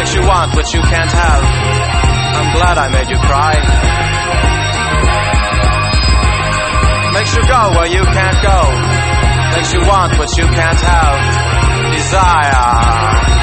Makes you want what you can't have. I'm glad I made you cry. Makes you go where you can't go. Makes you want what you can't have. Desire.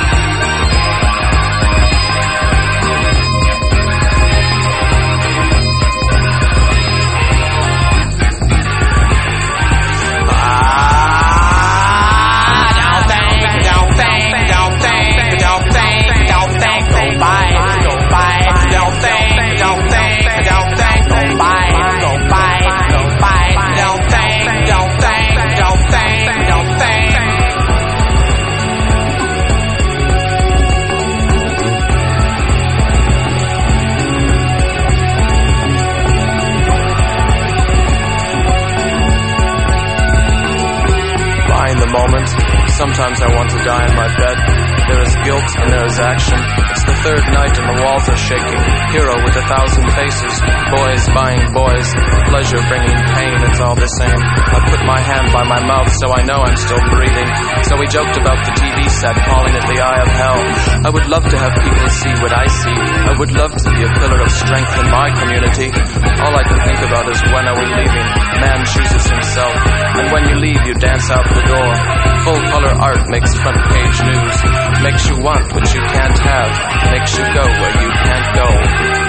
Sometimes I want to die in my bed. There is guilt and there is action. It's the third night and the walls are shaking. Hero with 1,000 faces. Boys buying boys. Pleasure bringing pain, it's all the same. I put my hand by my mouth so I know I'm still breathing. So we joked about the TV set, calling it the Eye of Hell. I would love to have people see what I see. I would love to be a pillar of strength in my community. All I can think about is when are we leaving? Man chooses himself. And when you leave, you dance out the door. Full color art makes front page news. Makes you want what you can't have. Makes you go where you can't go.